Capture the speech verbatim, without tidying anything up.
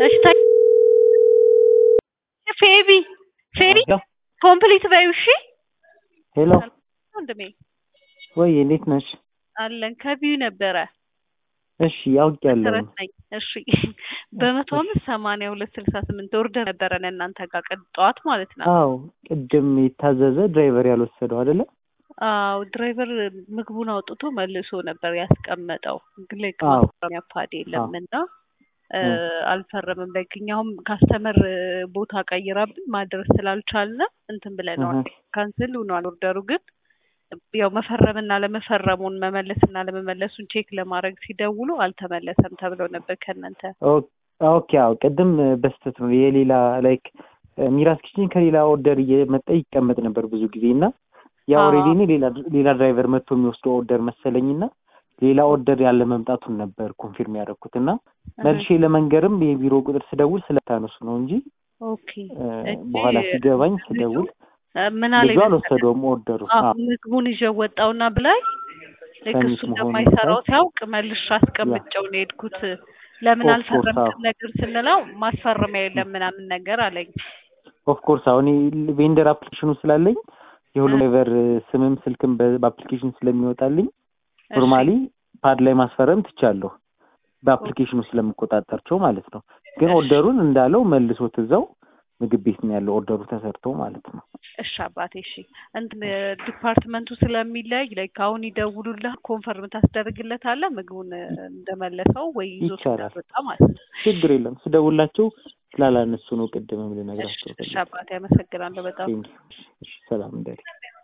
እሺ ፌቢ ፌሪ ኮምፕሊት በይው እሺ ሄሎ ወንድሜ ወይ እንዴት ነሽ አለን ከቢዩ ነበረ እሺ ያውቃለሁ እሺ በመቶ አምስት ሰማንያ ሁለት ስልሳ ስምንት ኦርደር ነበረን እናንተ ጋር ቀጥጧት ማለት ነው አዎ ቅድም የታዘዘ ድራይቨር ያልወሰደው አይደለ አዎ ድራይቨር ምግቡን አውጥቶ መልሶ ነበር ያስቀመጠው ግሌክ ማፋድ የለምና አልፈረምም ለግኛውም ካስተመር ቦታ ቀይራብን ማድረስ ስላልቻልና እንትን ብለናል ካንሰል ሆኗል ኦርደሩ ግን ያው መፈረምና ለመፈረሙን መመለስና ለመመለሱን ቼክ ለማድረግ ሲደውሉ አልተመለሰም ተብሎ ነበር ከነንተ ኦኬ አዎ ቅድም በስተት ነው የሌላ ላይክ ሚራስ ኪችን ከሌላ ኦርደር እየመጣ ይቀመጥ ነበር ብዙ ጊዜና ያው ኦሬዲ ሌላ ሌላ ድራይቨር መጥቶ የሚወስደው ኦርደር መሰለኝና ሌላ ኦርደር ያለ መምጣቱን ነበር ኮንፊርም ያደረኩትና መልሼ ለመንገርም የቢሮ ቁጥር ስደውል ስለታነሱ ነው እንጂ ኦኬ በኋላ ሲገባኝ ስደውል ምን አለ ወሰደውም ኦርደሩ ምግቡን ይወጣውና ብላይ ለክሱ እንደማይሰራው ሲያውቅ መልሽ አስቀምጨው ነው ሄድኩት ለምን አልፈረምክም ነገር ስንለው ማስፈረሚያ የለም ምናምን ነገር አለኝ ኦፍ ኮርስ አሁን ቬንደር አፕሊኬሽኑ ስላለኝ የሁሉ ኔቨር ስምም ስልክም በአፕሊኬሽን ስለሚወጣልኝ ኖርማሊ ፓድ ላይ ማስፈረም ትቻለሁ በአፕሊኬሽኑ ስለምቆጣጣርቸው ማለት ነው ግን ኦርደሩን እንዳለው መልሶት እዛው ምግብ ቤት ነው ያለው ኦርደሩ ተሰርቶ ማለት ነው እሺ አባቴ እሺ እንት ዲፓርትመንቱ ስለሚለይ ላይክ አሁን ይደውሉልህ ኮንፈርም ታስደርግለታለህ ምግቡን እንደመለሰው ወይ ይዞት ተወጣ ማለት ችግር የለም ስደውላቸው ስላላነሱ ነው ቅድም ምን ልነግራቸው እሺ አባቴ አመሰግናለሁ በጣም እሺ ሰላም እንደሪ